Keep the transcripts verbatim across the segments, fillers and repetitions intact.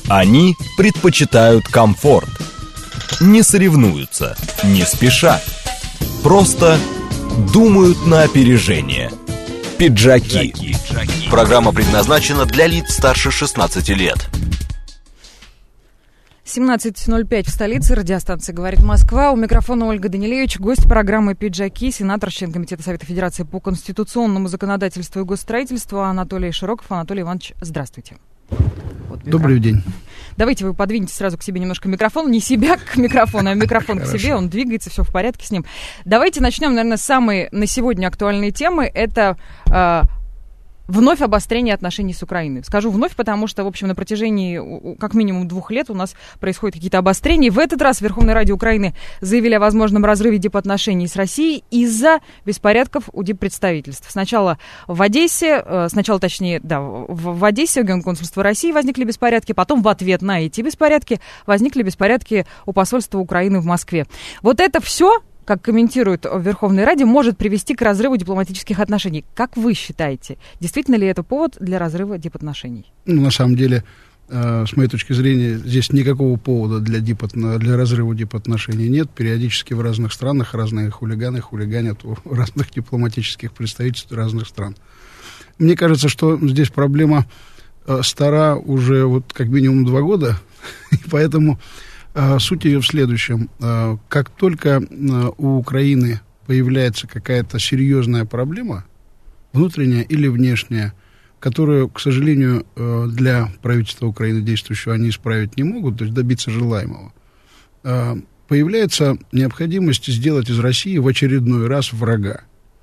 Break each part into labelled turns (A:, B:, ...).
A: Они предпочитают комфорт. Не соревнуются, не спешат. Просто думают на опережение. Пиджаки. Программа предназначена для лиц старше шестнадцати лет.
B: семнадцать ноль пять в столице. Радиостанция «Говорит Москва». У микрофона Ольга Данилевич. Гость программы «Пиджаки», сенатор, член Комитета Совета Федерации по конституционному законодательству и госстроительству Анатолий Широков. Анатолий Иванович, здравствуйте. Вот
C: Добрый день.
B: Давайте вы подвинете сразу к себе немножко микрофон. Не себя к микрофону, а микрофон к себе. Он двигается, все в порядке с ним. Давайте начнем, наверное, с самой на сегодня актуальной темы. Это... Э, Вновь обострение отношений с Украиной. Скажу вновь, потому что, в общем, на протяжении как минимум двух лет у нас происходят какие-то обострения. В этот раз в Верховной Раде Украины заявили о возможном разрыве дипотношений с Россией из-за беспорядков у диппредставительств. Сначала в Одессе, сначала, точнее, да, в, в Одессе, у Генконсульства России возникли беспорядки, потом в ответ на эти беспорядки возникли беспорядки у посольства Украины в Москве. Вот это все, как комментируют в Верховной Раде, может привести к разрыву дипломатических отношений. Как вы считаете, действительно ли это повод для разрыва дипотношений?
C: Ну, на самом деле, э, с моей точки зрения, здесь никакого повода для, дипот... для разрыва дипотношений нет. Периодически в разных странах разные хулиганы хулиганят у разных дипломатических представительств разных стран. Мне кажется, что здесь проблема э, стара уже вот как минимум два года, и поэтому... Суть ее в следующем. Как только у Украины появляется какая-то серьезная проблема, внутренняя или внешняя, которую, к сожалению, для правительства Украины действующего они исправить не могут, то есть добиться желаемого, появляется необходимость сделать из России в очередной раз врага.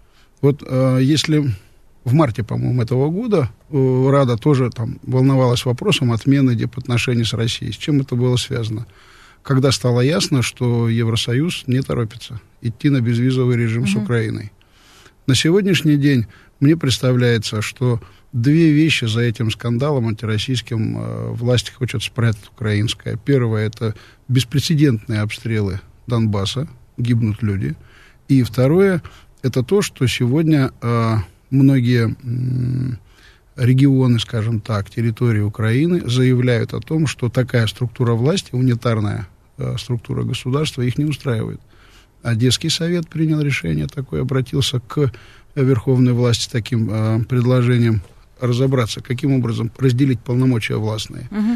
C: Вот если в марте, по-моему, этого года Рада тоже там волновалась вопросом отмены дипотношений с Россией. С чем это было связано? Когда стало ясно, что Евросоюз не торопится идти на безвизовый режим mm-hmm. с Украиной. На сегодняшний день мне представляется, что две вещи за этим скандалом антироссийским э, власти хотят спрятать украинская. Первое — это беспрецедентные обстрелы Донбасса, гибнут люди. И второе — это то, что сегодня э, многие... М- регионы, скажем так, территории Украины заявляют о том, что такая структура власти, унитарная э, структура государства, их не устраивает. Одесский совет принял решение такое, обратился к верховной власти с таким э, предложением разобраться, каким образом разделить полномочия властные. Угу.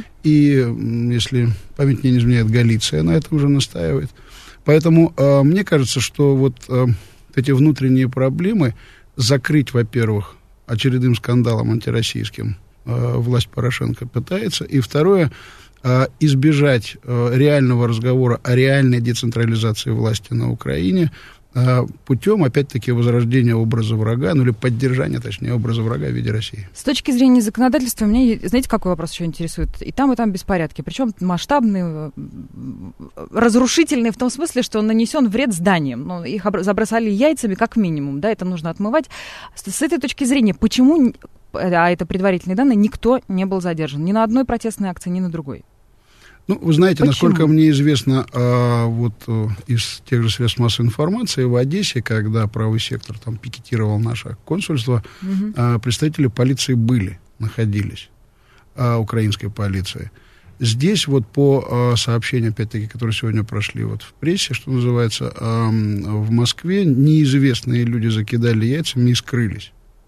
C: И, если память мне не изменяет, Галиция на этом уже настаивает. Поэтому э, мне кажется, что вот э, эти внутренние проблемы закрыть, во-первых, очередным скандалом антироссийским э, власть Порошенко пытается. И второе, э, избежать э, реального разговора о реальной децентрализации власти на Украине э, путем, опять-таки, возрождения образа врага, ну или поддержания, точнее, образа врага в виде России.
B: С точки зрения законодательства, меня, знаете, какой вопрос еще интересует? И там, и там беспорядки. Причем масштабные, разрушительные в том смысле, что он нанесен вред зданиям. Ну, их забросали яйцами как минимум, да, это нужно отмывать. С, с этой точки зрения, почему, а это предварительные данные, никто не был задержан? Ни на одной протестной акции, ни на другой.
C: Ну, вы знаете,
B: Почему?
C: Насколько мне известно, а, вот а, из тех же средств массовой информации, в Одессе, когда правый сектор там пикетировал наше консульство, угу. а, представители полиции были, находились, а, украинской полиции. Здесь вот по а, сообщениям, опять-таки, которые сегодня прошли вот в прессе, что называется, а, в Москве неизвестные люди закидали яйцами и скрылись.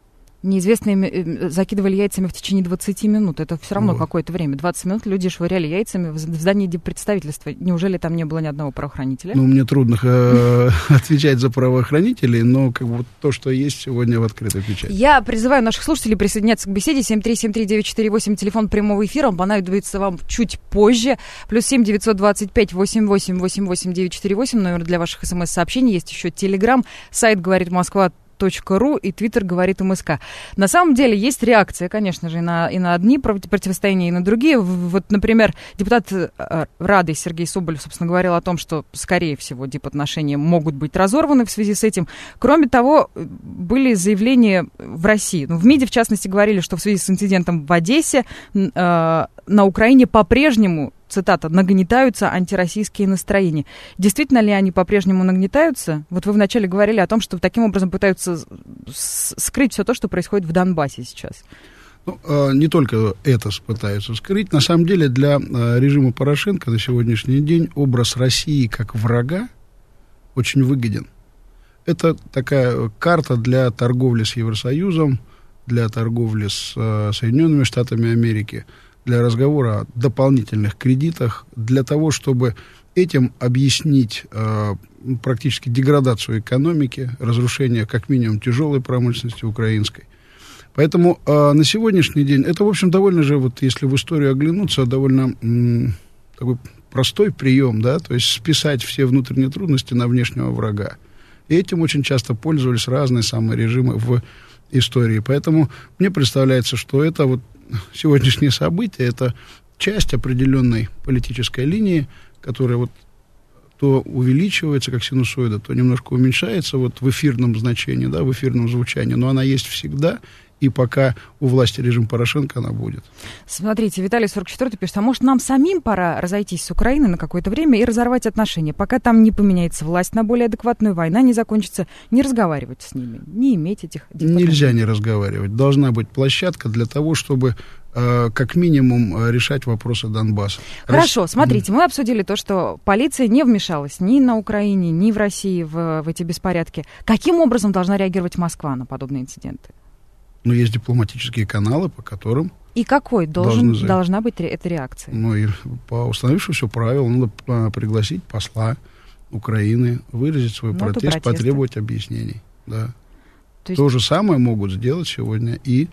B: Неизвестные закидывали яйцами в течение двадцати минут. Это все равно
C: вот.
B: Какое-то время. двадцать минут люди швыряли яйцами в здании диппредставительства. Неужели там не было ни одного правоохранителя?
C: Ну, мне трудно э, отвечать за правоохранителей, но как бы то, что есть сегодня в открытой печати.
B: Я призываю наших слушателей присоединяться к беседе. семь три семь три девять четыре восемь, телефон прямого эфира. Он понадобится вам чуть позже. Плюс семь девятьсот двадцать пять восемьдесят восемь восемьдесят восемь девятьсот четыре восемь. Номер для ваших смс-сообщений. Есть еще Телеграм, сайт «Говорит Москва». .ру и Твиттер говорит МСК. На самом деле есть реакция, конечно же, и на, и на одни противостояния, и на другие. Вот, например, депутат Рады Сергей Соболев, собственно, говорил о том, что, скорее всего, дипотношения могут быть разорваны в связи с этим. Кроме того, были заявления в России. Ну, в МИДе, в частности, говорили, что в связи с инцидентом в Одессе э, на Украине по-прежнему, цитата, нагнетаются антироссийские настроения. Действительно ли они по-прежнему нагнетаются? Вот вы вначале говорили о том, что таким образом пытаются скрыть все то, что происходит в Донбассе сейчас.
C: Ну, не только это пытаются скрыть. На самом деле для режима Порошенко на сегодняшний день образ России как врага очень выгоден. Это такая карта для торговли с Евросоюзом, для торговли с Соединенными Штатами Америки, для разговора о дополнительных кредитах, для того, чтобы этим объяснить э, практически деградацию экономики, разрушение как минимум тяжелой промышленности украинской. Поэтому э, на сегодняшний день это, в общем, довольно же, вот если в историю оглянуться, довольно м, такой простой прием, да, то есть списать все внутренние трудности на внешнего врага. И этим очень часто пользовались разные самые режимы в истории. Поэтому мне представляется, что это вот сегодняшнее событие, это часть определенной политической линии, которая вот то увеличивается, как синусоида, то немножко уменьшается вот в эфирном значении, да, в эфирном звучании, но она есть всегда, и пока у власти режим Порошенко она будет.
B: Смотрите, Виталий сорок четыре пишет, а может нам самим пора разойтись с Украиной на какое-то время и разорвать отношения, пока там не поменяется власть на более адекватную, война не закончится, не разговаривать с ними, не иметь этих...
C: Нельзя не разговаривать. Должна быть площадка для того, чтобы э, как минимум решать вопросы Донбасса.
B: Хорошо,
C: Рас...
B: смотрите, мы обсудили то, что полиция не вмешалась ни на Украине, ни в России в, в эти беспорядки. Каким образом должна реагировать Москва на подобные инциденты?
C: Но есть дипломатические каналы, по которым...
B: И какой должен, должна быть эта реакция?
C: Ну, и по установившемуся правилу надо пригласить посла Украины, выразить свой ну, протест, потребовать объяснений. Да. То, есть... То же самое могут сделать сегодня и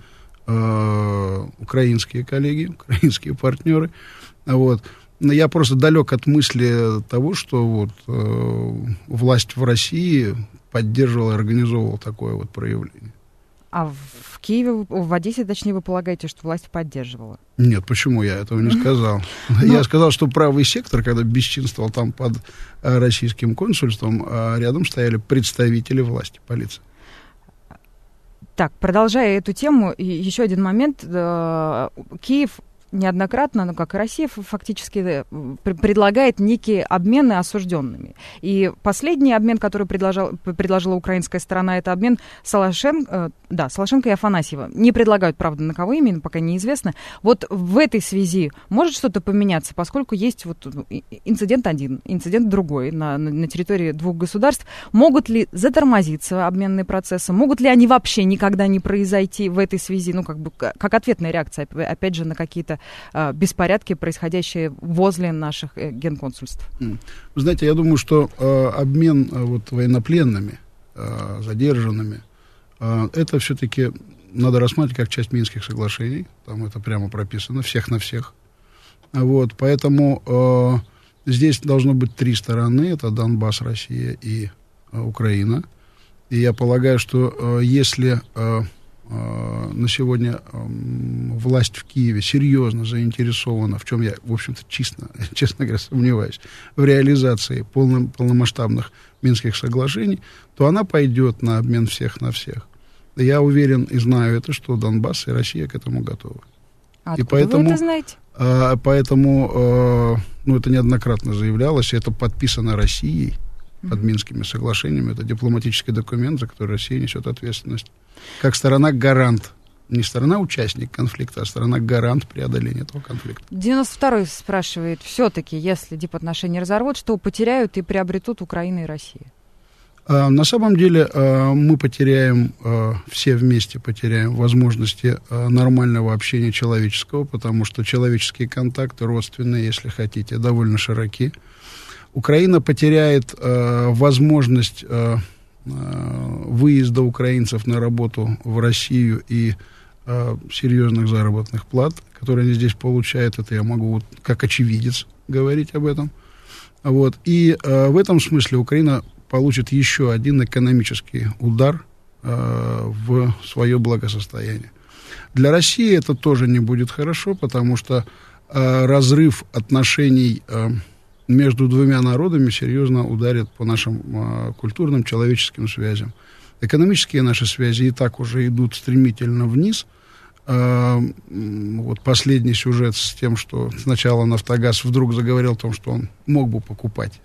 C: э, украинские коллеги, украинские партнеры. Вот. Но я просто далек от мысли того, что вот, э, власть в России поддерживала и организовывала такое вот проявление.
B: А в Киеве, в Одессе, точнее, вы полагаете, что власть поддерживала?
C: Нет, почему я этого не сказал? Я сказал, что правый сектор, когда бесчинствовал там под российским консульством, рядом стояли представители власти, полиция.
B: Так, продолжая эту тему, еще один момент. Киев неоднократно, ну, как и Россия, фактически предлагает некие обмены осужденными. И последний обмен, который предложил, предложила украинская сторона, это обмен Солошенко, да, Солошенко и Афанасьева. Не предлагают, правда, на кого именно, пока неизвестно. Вот в этой связи может что-то поменяться, поскольку есть вот инцидент один, инцидент другой на, на территории двух государств. Могут ли затормозиться обменные процессы? Могут ли они вообще никогда не произойти в этой связи? Ну, как бы, как ответная реакция, опять же, на какие-то беспорядки, происходящие возле наших генконсульств.
C: Вы знаете, я думаю, что э, обмен э, вот, военнопленными, э, задержанными, э, это все-таки надо рассматривать как часть Минских соглашений. Там это прямо прописано, всех на всех. Вот, поэтому э, здесь должно быть три стороны. Это Донбасс, Россия и э, Украина. И я полагаю, что э, если... Э, на сегодня э, власть в Киеве серьезно заинтересована, в чем я, в общем-то, честно, честно говоря, сомневаюсь, в реализации полно, полномасштабных Минских соглашений, то она пойдет на обмен всех на всех. Я уверен и знаю это, что Донбасс и Россия к этому готовы.
B: А откуда и поэтому, вы это знаете?
C: Э, поэтому, э, ну, это неоднократно заявлялось, это подписано Россией под Минскими соглашениями. Это дипломатический документ, за который Россия несет ответственность. Как сторона-гарант. Не сторона-участник конфликта, а сторона-гарант преодоления этого конфликта.
B: девяносто второй спрашивает, все-таки, если дипотношения разорвут, что потеряют и приобретут Украина и Россия?
C: А, на самом деле а, мы потеряем, а, все вместе потеряем возможности а, нормального общения человеческого, потому что человеческие контакты, родственные, если хотите, довольно широки. Украина потеряет э, возможность э, э, выезда украинцев на работу в Россию и э, серьезных заработных плат, которые они здесь получают. Это я могу вот, как очевидец говорить об этом. Вот. И э, в этом смысле Украина получит еще один экономический удар э, в свое благосостояние. Для России это тоже не будет хорошо, потому что э, разрыв отношений э, между двумя народами серьезно ударит по нашим э, культурным, человеческим связям. Экономические наши связи и так уже идут стремительно вниз. Э, вот последний сюжет с тем, что сначала «Нафтогаз» вдруг заговорил о том, что он мог бы покупать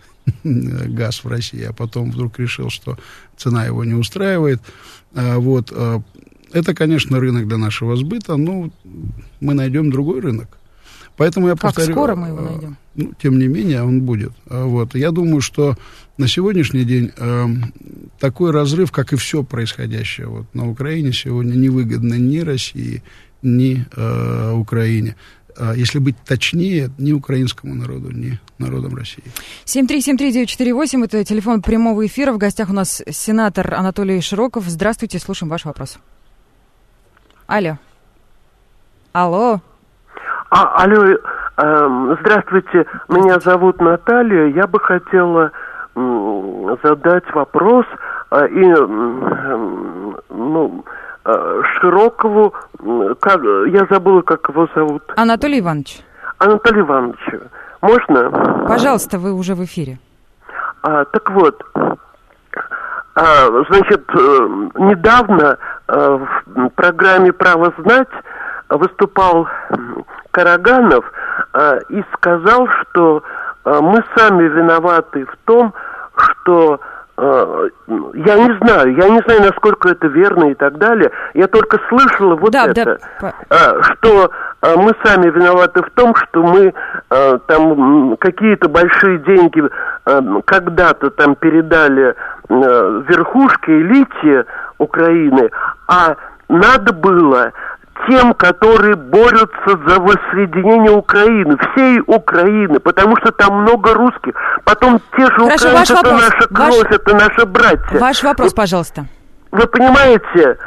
C: газ в России, а потом вдруг решил, что цена его не устраивает. Э, вот, э, это, конечно, рынок для нашего сбыта, но мы найдем другой рынок. Поэтому я
B: как
C: повторю,
B: скоро мы его найдем?
C: Ну, тем не менее, он будет. Вот. Я думаю, что на сегодняшний день э, такой разрыв, как и все происходящее вот, на Украине сегодня, невыгодно ни России, ни э, Украине. А если быть точнее, ни украинскому народу, ни народам России.
B: семь три семь три девять четыре восемь, это телефон прямого эфира. В гостях у нас сенатор Анатолий Широков. Здравствуйте, слушаем ваш вопрос. Алло. Алло.
D: А, алло, э, здравствуйте, меня зовут Наталья. Я бы хотела э, задать вопрос э, и, э, ну, э, Широкову, э, как, я забыла, как его зовут.
B: Анатолий Иванович.
D: Анатолий Иванович, можно?
B: Пожалуйста, вы уже в эфире.
D: А, так вот, а, значит, э, недавно э, в программе «Право знать» выступал Караганов э, и сказал, что э, мы сами виноваты в том, что э, я не знаю, я не знаю, насколько это верно и так далее. Я только слышала вот
B: да,
D: это,
B: да.
D: э, что э, мы сами виноваты в том, что мы э, там какие-то большие деньги э, когда-то там передали э, верхушке, элите Украины, а надо было тем, которые борются за воссоединение Украины, всей Украины, потому что там много русских. Потом те же
B: Хорошо,
D: украинцы, это
B: вопрос.
D: наша кровь,
B: ваш...
D: это наши братья.
B: Ваш вопрос,
D: вы,
B: пожалуйста.
D: Вы понимаете,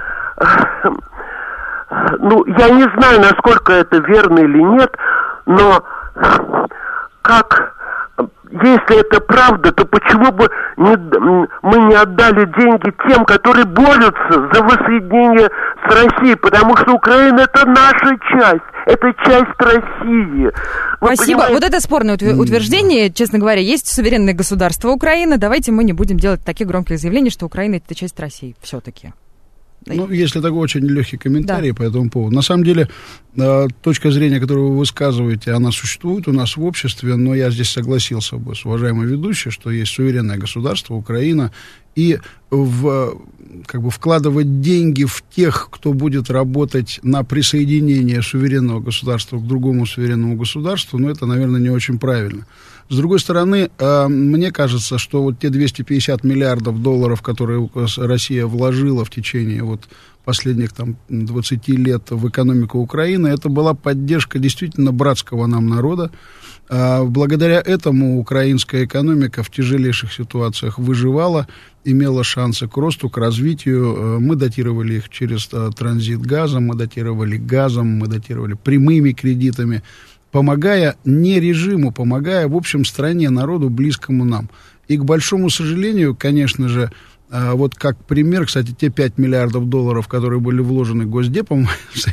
D: ну, я не знаю, насколько это верно или нет, но как... Если это правда, то почему бы не, мы не отдали деньги тем, которые борются за воссоединение с Россией? Потому что Украина — это наша часть, это часть России. Вы
B: Спасибо.
D: понимаете?
B: Вот это спорное утверждение, честно говоря. Есть суверенное государство Украина. Давайте мы не будем делать таких громких заявлений, что Украина — это часть России все-таки.
C: Ну, если такой очень легкий комментарий, да, по этому поводу. На самом деле, э, точка зрения, которую вы высказываете, она существует у нас в обществе, но я здесь согласился бы с уважаемой ведущей, что есть суверенное государство, Украина, и в, как бы вкладывать деньги в тех, кто будет работать на присоединение суверенного государства к другому суверенному государству, ну, это, наверное, не очень правильно. С другой стороны, э, мне кажется, что вот те двести пятьдесят миллиардов долларов, которые Россия вложила в течение вот последних там двадцати лет в экономику Украины, это была поддержка действительно братского нам народа. Э, благодаря этому украинская экономика в тяжелейших ситуациях выживала, имела шансы к росту, к развитию. Э, мы датировали их через э, транзит газа, мы датировали газом, мы датировали прямыми кредитами, помогая не режиму, помогая, в общем, стране, народу, близкому нам. И, к большому сожалению, конечно же, вот как пример, кстати, те пять миллиардов долларов, которые были вложены Госдепом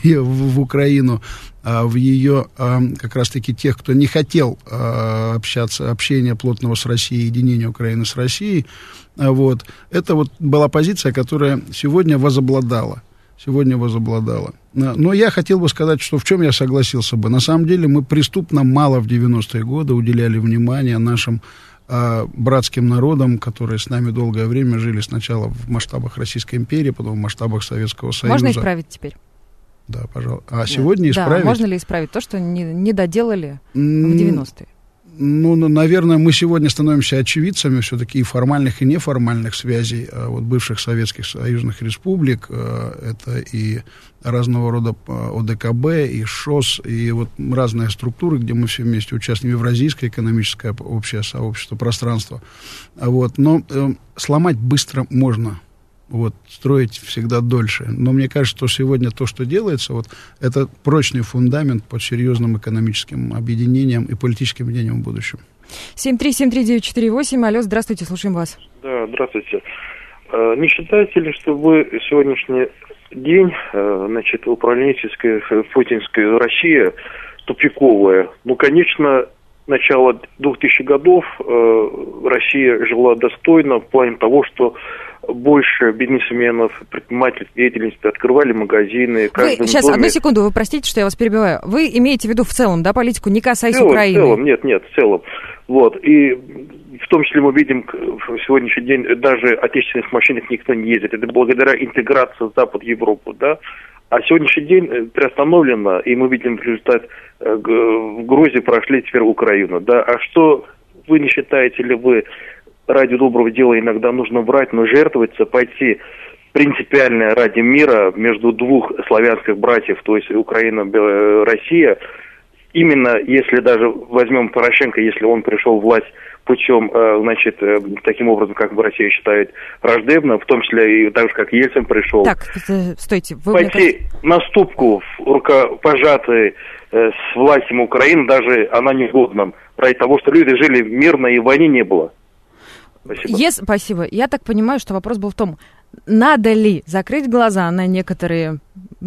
C: в Украину, в ее, как раз-таки, тех, кто не хотел общаться, общения плотного с Россией, единения Украины с Россией, вот, это вот была позиция, которая сегодня возобладала. Сегодня возобладала. Но я хотел бы сказать, что в чем я согласился бы. На самом деле мы преступно мало в девяностые годы уделяли внимание нашим э, братским народам, которые с нами долгое время жили сначала в масштабах Российской империи, потом в масштабах Советского Союза.
B: Можно исправить теперь?
C: Да, пожалуйста. А да. сегодня исправить?
B: Да, можно ли исправить то, что не, не доделали в девяностые?
C: Ну, наверное, мы сегодня становимся очевидцами все-таки и формальных, и неформальных связей вот, бывших советских союзных республик. Это и разного рода ОДКБ, и ШОС, и вот разные структуры, где мы все вместе участвуем, Евразийское экономическое общее сообщество, пространство. Вот. Но э, сломать быстро можно. Вот, строить всегда дольше. Но мне кажется, что сегодня то, что делается, вот, это прочный фундамент под серьезным экономическим объединением и политическим объединением в будущем.
B: семь три семь три девять четыре восемь. Алло, здравствуйте, слушаем вас.
E: Да, здравствуйте. Не считаете ли, что вы сегодняшний день, значит, управленческая путинская Россия тупиковая? Ну, конечно, начало двухтысячных годов Россия жила достойно в плане того, что больше бизнесменов, предпринимателей деятельности открывали магазины.
B: Вы, сейчас, доме... одну секунду, вы простите, что я вас перебиваю. Вы имеете в виду в целом, да, политику, не касаясь
E: в целом,
B: Украины?
E: В целом, нет, нет, в целом. Вот, и в том числе мы видим, в сегодняшний день даже отечественных машинах никто не ездит. Это благодаря интеграции Запад Европу, да. А сегодняшний день приостановлено, и мы видим результат, в Грузии прошли теперь Украину, да. А что вы не считаете ли вы, ради доброго дела иногда нужно брать, но жертвоваться, пойти принципиально ради мира между двух славянских братьев, то есть Украина, Россия, именно если даже возьмем Порошенко, если он пришел в власть путем, значит, таким образом, как Россия считает, враждебно, в том числе и так же, как Ельцин пришел.
B: Так, стойте. Вы
E: пойти на ступку рукопожатой с властью Украины, даже она негодна, ради того, что люди жили мирно и войны не было. Спасибо.
B: Yes, спасибо. Я так понимаю, что вопрос был в том, надо ли закрыть глаза на некоторые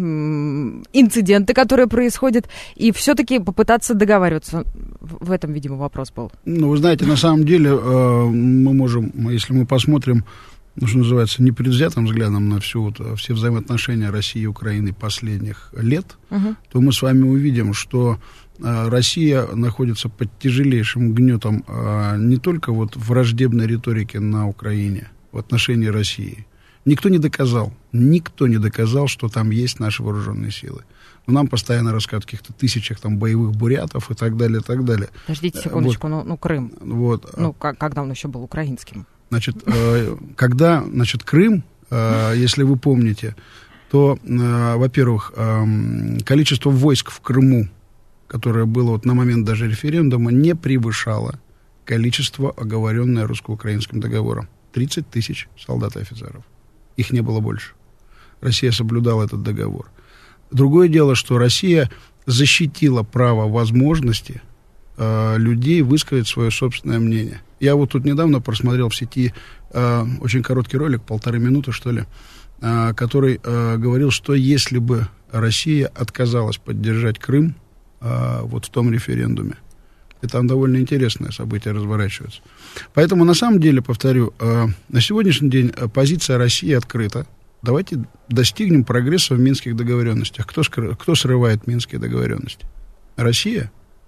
B: м- инциденты, которые происходят, и все-таки попытаться договариваться. В этом, видимо, вопрос был.
C: Ну, вы знаете, на самом деле э, мы можем, если мы посмотрим, ну, что называется, непредвзятым взглядом на всю, вот, все взаимоотношения России и Украины последних лет, uh-huh. то мы с вами увидим, что э, Россия находится под тяжелейшим гнетом э, не только вот враждебной риторики на Украине в отношении России. Никто не доказал, никто не доказал, что там есть наши вооруженные силы. Но нам постоянно рассказывают о каких-то тысячах там боевых бурятов и так далее, и так далее.
B: Подождите секундочку, вот. ну, ну Крым,
C: вот.
B: ну как, когда он еще был украинским?
C: Значит, э, когда, значит, Крым, э, если вы помните, то, э, во-первых, э, количество войск в Крыму, которое было вот на момент даже референдума, не превышало количество, оговоренное русско-украинским договором. тридцать тысяч солдат и офицеров. Их не было больше. Россия соблюдала этот договор. Другое дело, что Россия защитила право возможности э, людей высказать свое собственное мнение. Я вот тут недавно просмотрел в сети э, очень короткий ролик, полторы минуты, что ли, э, который э, говорил, что если бы Россия отказалась поддержать Крым э, вот в том референдуме, и там довольно интересное событие разворачивается. Поэтому, на самом деле, повторю, э, на сегодняшний день позиция России открыта. Давайте достигнем прогресса в Минских договоренностях. Кто, скры- кто срывает Минские договоренности? Россия?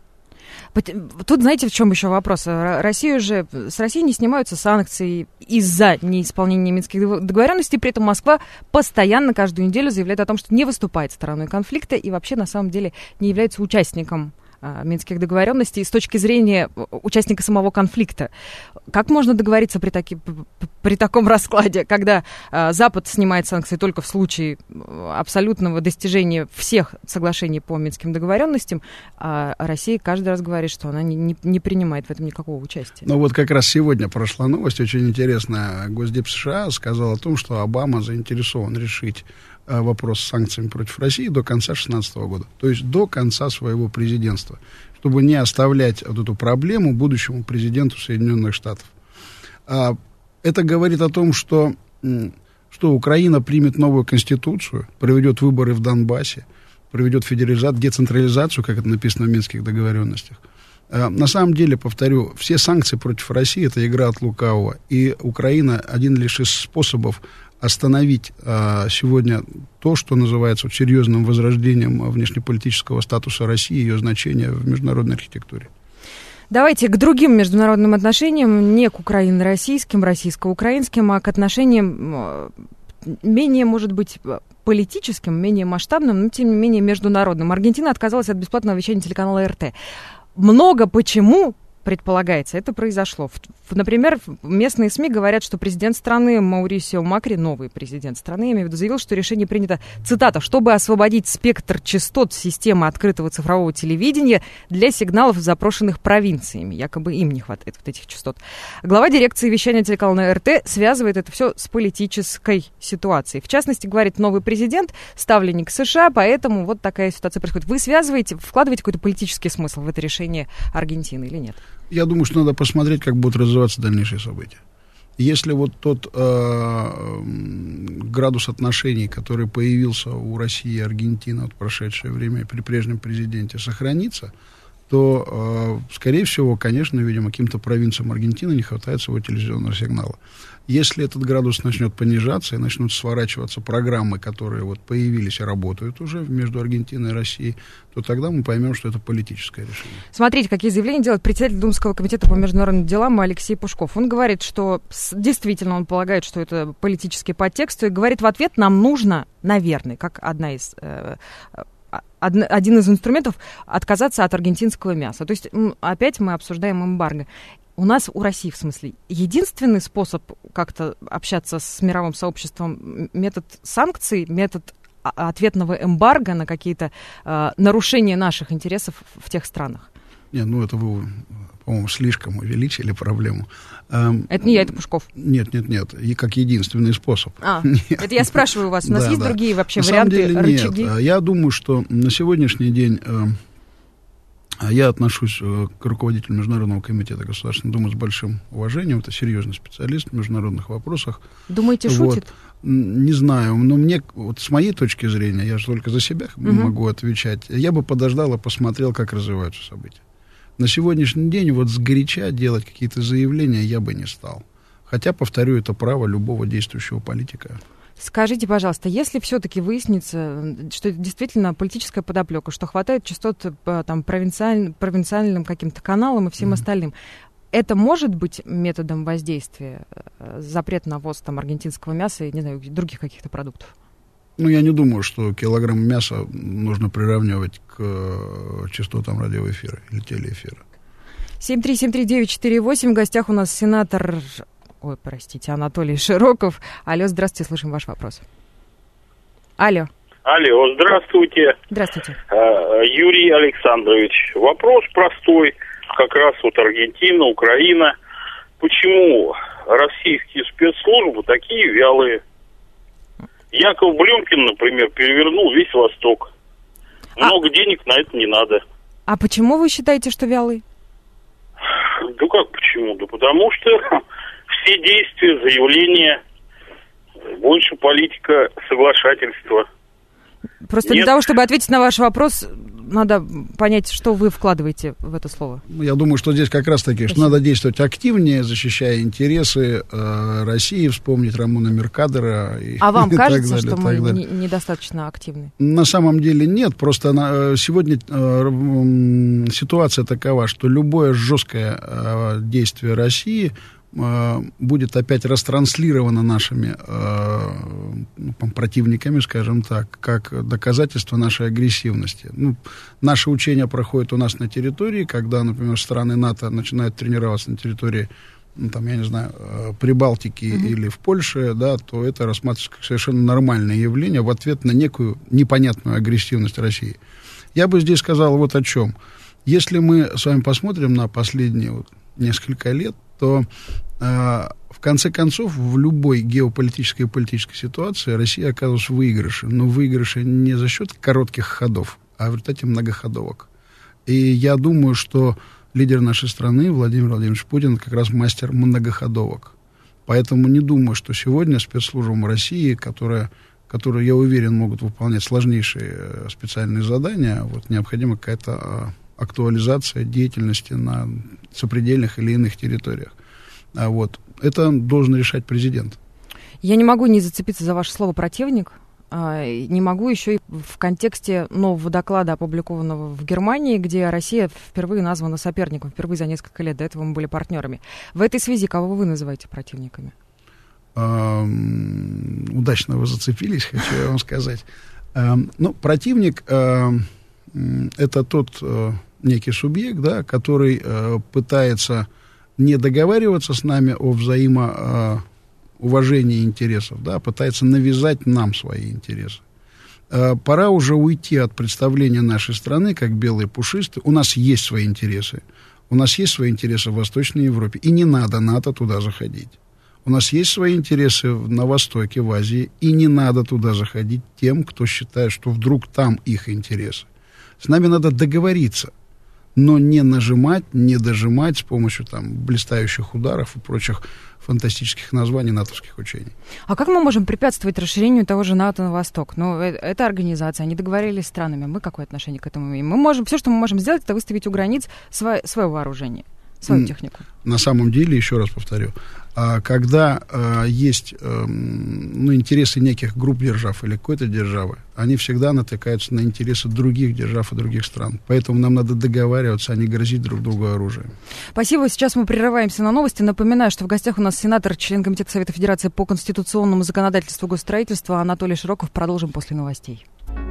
B: Тут, знаете, в чем еще вопрос? Россия же, с Россией не снимаются санкции из-за неисполнения Минских договоренностей, при этом Москва постоянно каждую неделю заявляет о том, что не выступает стороной конфликта и вообще, на самом деле, не является участником Минских договоренностей с точки зрения участника самого конфликта. Как можно договориться при, таки, при таком раскладе, когда а, Запад снимает санкции только в случае абсолютного достижения всех соглашений по Минским договоренностям, а Россия каждый раз говорит, что она не, не, не принимает в этом никакого участия?
C: Ну вот как раз сегодня прошла новость очень интересная. Госдеп США сказал о том, что Обама заинтересован решить вопрос с санкциями против России до конца две тысячи шестнадцатого года, то есть до конца своего президентства, чтобы не оставлять вот эту проблему будущему президенту Соединенных Штатов. Это говорит о том, что, что Украина примет новую конституцию, проведет выборы в Донбассе, проведет федерализацию, децентрализацию, как это написано в Минских договоренностях. На самом деле, повторю, все санкции против России — это игра от лукавого, и Украина один лишь из способов остановить а, сегодня то, что называется вот, серьезным возрождением внешнеполитического статуса России и ее значения в международной архитектуре.
B: Давайте к другим международным отношениям, не к украино-российским, российско-украинским, а к отношениям менее, может быть, политическим, менее масштабным, но, тем не менее, международным. Аргентина отказалась от бесплатного вещания телеканала эр тэ. Много почему, предполагается, это произошло. Например, местные СМИ говорят, что президент страны Маурисио Макри, новый президент страны, я имею в виду, заявил, что решение принято, цитата, чтобы освободить спектр частот системы открытого цифрового телевидения для сигналов, запрошенных провинциями. Якобы им не хватает вот этих частот. Глава дирекции вещания телеканала эр тэ связывает это все с политической ситуацией. В частности, говорит, новый президент ставленник США, поэтому вот такая ситуация происходит. Вы связываете, вкладываете какой-то политический смысл в это решение Аргентины или нет?
C: Я думаю, что надо посмотреть, как будут развиваться дальнейшие события. Если вот тот э, градус отношений, который появился у России и Аргентины в прошедшее время при прежнем президенте, сохранится, то то, скорее всего, конечно, видимо, каким-то провинциям Аргентины не хватает своего телевизионного сигнала. Если этот градус начнет понижаться и начнут сворачиваться программы, которые вот появились и работают уже между Аргентиной и Россией, то тогда мы поймем, что это политическое решение.
B: Смотрите, какие заявления делает председатель Думского комитета по международным делам Алексей Пушков. Он говорит, что действительно он полагает, что это политический подтекст, и говорит в ответ: нам нужно, наверное, как одна из... Э, один из инструментов отказаться от аргентинского мяса. То есть опять мы обсуждаем эмбарго. У нас, у России, в смысле, единственный способ как-то общаться с мировым сообществом метод санкций, метод ответного эмбарго на какие-то э, нарушения наших интересов в тех странах.
C: Не, ну это вы, по-моему, слишком увеличили проблему.
B: Эм, это не я, это Пушков.
C: Нет, нет, нет, и как единственный способ.
B: А, это я спрашиваю у вас, у нас
C: да,
B: есть
C: да.
B: другие вообще
C: на
B: варианты,
C: самом деле,
B: рычаги?
C: Нет. Я думаю, что на сегодняшний день... Э, Я отношусь к руководителю Международного комитета Государственной Думы с большим уважением. Это серьезный специалист в международных вопросах.
B: Думаете, шутит?
C: Вот. Не знаю, но мне, вот с моей точки зрения, я же только за себя угу. могу отвечать, я бы подождал и посмотрел, как развиваются события. На сегодняшний день вот сгоряча делать какие-то заявления я бы не стал. Хотя, повторю, это право любого действующего политика.
B: Скажите, пожалуйста, если все-таки выяснится, что это действительно политическая подоплека, что хватает частот там, провинциаль... провинциальным каким-то каналам и всем mm-hmm. остальным, это может быть методом воздействия, запрет на ввоз там, аргентинского мяса и, не знаю, других каких-то продуктов?
C: Ну, я не думаю, что килограмм мяса нужно приравнивать к частотам радиоэфира или телеэфира.
B: семь три семь три девять четыре восемь. В гостях у нас сенатор... Ой, простите, Анатолий Широков. Алло, здравствуйте, слышим ваш вопрос. Алло.
F: Алло, здравствуйте.
B: Здравствуйте.
F: Юрий Александрович. Вопрос простой. Как раз вот Аргентина, Украина. Почему российские спецслужбы такие вялые? Яков Блюмкин, например, перевернул весь Восток. Много а... денег на это не надо.
B: А почему вы считаете, что вялые?
F: Да как почему? Да потому что... Все действия, заявления, больше политика соглашательства.
B: Просто Нет. для того, чтобы ответить на ваш вопрос, надо понять, что вы вкладываете в это слово.
C: Я думаю, что здесь как раз-таки, что надо действовать активнее, защищая интересы э, России, вспомнить Рамона Меркадера. И,
B: а вам
C: и
B: кажется,
C: далее,
B: что мы не, недостаточно активны?
C: На самом деле нет. Просто на, сегодня э, ситуация такова, что любое жесткое э, действие России будет опять растранслировано нашими э, противниками, скажем так, как доказательство нашей агрессивности. Ну, наши учения проходят у нас на территории, когда, например, страны НАТО начинают тренироваться на территории, ну, там, я не знаю, Прибалтики mm-hmm. или в Польше, да, то это рассматривается как совершенно нормальное явление в ответ на некую непонятную агрессивность России. Я бы здесь сказал вот о чем. Если мы с вами посмотрим на последние вот несколько лет, то э, в конце концов в любой геополитической и политической ситуации Россия оказывалась в выигрыше. Но в выигрыше не за счет коротких ходов, а в результате многоходовок. И я думаю, что лидер нашей страны Владимир Владимирович Путин как раз мастер многоходовок. Поэтому не думаю, что сегодня спецслужбам России, которые, которые, я уверен, могут выполнять сложнейшие специальные задания, вот, необходима какая-то актуализация деятельности на сопредельных или иных территориях. А вот это должен решать президент.
B: Я не могу не зацепиться за ваше слово «противник». Не могу еще и в контексте нового доклада, опубликованного в Германии, где Россия впервые названа соперником, впервые за несколько лет. До этого мы были партнерами. В этой связи кого вы называете противниками?
C: А, удачно вы зацепились, хочу я вам сказать. А, ну, противник... А, это тот э, некий субъект, да, который э, пытается не договариваться с нами о взаимоуважении интересов, да, пытается навязать нам свои интересы. Э, пора уже уйти от представления нашей страны как белые пушистые. У нас есть свои интересы. У нас есть свои интересы в Восточной Европе. И не надо НАТО туда заходить. У нас есть свои интересы на Востоке, в Азии. И не надо туда заходить тем, кто считает, что вдруг там их интересы. С нами надо договориться. но не нажимать, не дожимать с помощью там блистающих ударов и прочих фантастических названий натовских учений.
B: А как мы можем препятствовать расширению того же НАТО на восток? Ну, это организация, они договорились с странами. Мы какое отношение к этому имеем? Мы можем, все, что мы можем сделать, это выставить у границ свое, свое вооружение, свою технику.
C: На самом деле, еще раз повторю, когда есть ну, интересы неких групп держав или какой-то державы, они всегда натыкаются на интересы других держав и других стран. Поэтому нам надо договариваться, а не грозить друг другу оружием.
B: Спасибо. Сейчас мы прерываемся на новости. Напоминаю, что в гостях у нас сенатор, член Комитета Совета Федерации по конституционному законодательству и госстроительству Анатолий Широков. Продолжим после новостей.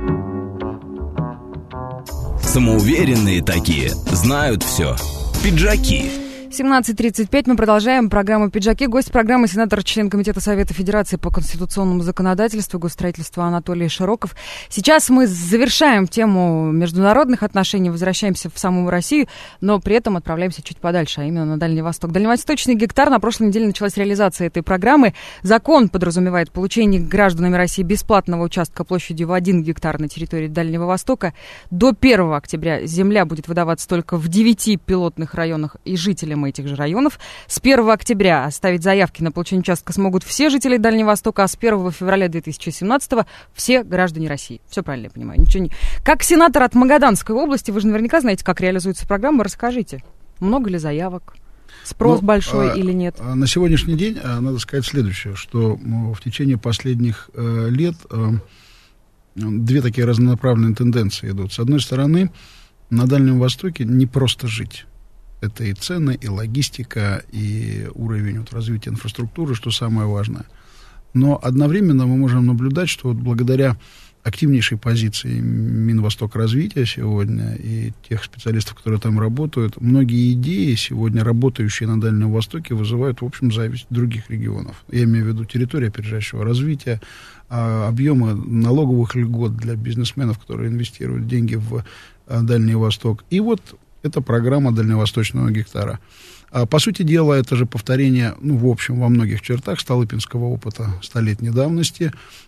A: Самоуверенные такие, знают все. Пиджаки.
B: семнадцать тридцать пять. Мы продолжаем программу «Пиджаки». Гость программы — сенатор, член Комитета Совета Федерации по конституционному законодательству и госстроительству Анатолий Широков. Сейчас мы завершаем тему международных отношений, возвращаемся в саму Россию, но при этом отправляемся чуть подальше, а именно на Дальний Восток. Дальневосточный гектар. На прошлой неделе началась реализация этой программы. Закон подразумевает получение гражданами России бесплатного участка площадью в один гектар на территории Дальнего Востока. До первого октября земля будет выдаваться только в девяти пилотных районах и жителям этих же районов. С первого октября оставить заявки на получение участка смогут все жители Дальнего Востока, а с первого февраля две тысячи семнадцатого все граждане России. Все правильно я понимаю. Ничего не... Как сенатор от Магаданской области, вы же наверняка знаете, как реализуется программа. Расскажите, много ли заявок? Спрос ну, большой а, или нет?
C: А, на сегодняшний день а, надо сказать следующее, что ну, в течение последних э, лет э, две такие разнонаправленные тенденции идут. С одной стороны, на Дальнем Востоке не просто жить. Это и цены, и логистика, и уровень вот, развития инфраструктуры, что самое важное. Но одновременно мы можем наблюдать, что вот благодаря активнейшей позиции Минвостокразвития сегодня и тех специалистов, которые там работают, многие идеи сегодня, работающие на Дальнем Востоке, вызывают, в общем, зависть других регионов. Я имею в виду территорию опережающего развития, объемы налоговых льгот для бизнесменов, которые инвестируют деньги в Дальний Восток. И вот это программа дальневосточного гектара. А, по сути дела, это же повторение, ну, в общем, во многих чертах столыпинского опыта столетней давности.